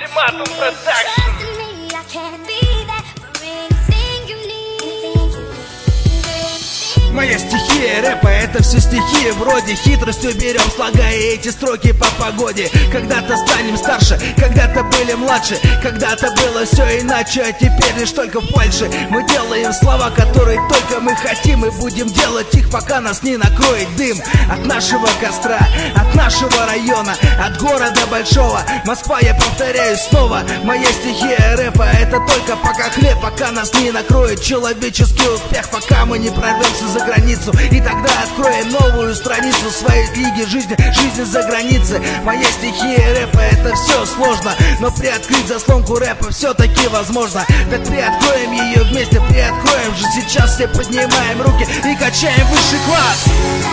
Ультиматум Продакшн. Моя стихия рэпа — это все стихи. Вроде хитростью берем слога и эти строки по погоде. Когда-то станем старше, когда-то были младше, когда-то было все иначе, а теперь лишь только фальши. Мы делаем слова, которые только мы хотим, и будем делать их, пока нас не накроет дым. От нашего костра, от нашего района, от города большого Москва, я повторяю снова. Моя стихия рэпа — это только пока хлеб, пока нас не накроет человеческий успех, пока мы не прорвемся за границу, и тогда откроем новую страницу своей книги жизни, жизни за границей. Моя стихия рэпа — это все сложно, но приоткрыть заслонку рэпа все-таки возможно. Так приоткроем ее вместе, приоткроем же сейчас. Все поднимаем руки и качаем высший класс.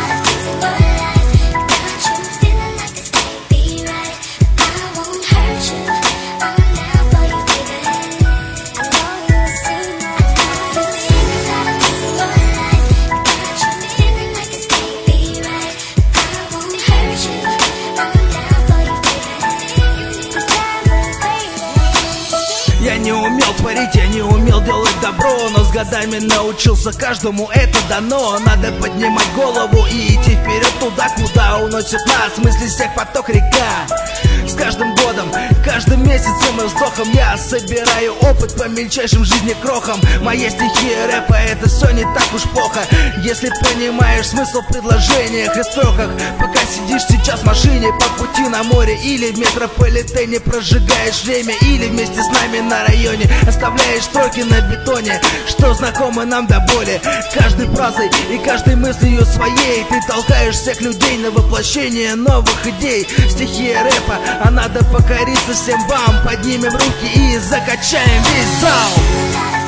Я не умел творить, я не умел делать добро, но с годами научился, каждому это дано. Надо поднимать голову и идти вперед туда, куда уносит нас мысли всех поток река. С каждым годом, каждым месяцем и вздохом я собираю опыт по мельчайшим жизни крохам. Моя стихия рэпа — это все не так уж плохо, если понимаешь смысл в предложениях и строках. Пока сидишь сейчас в машине по пути на море, или в метрополитене прожигаешь время, или вместе с нами на районе оставляешь строки на бетоне, что знакомы нам до боли. Каждой фразой и каждой мыслью своей ты толкаешь всех людей на воплощение новых идей. Стихия рэпа, а надо покориться всем вам. Поднимем руки и закачаем весь зал.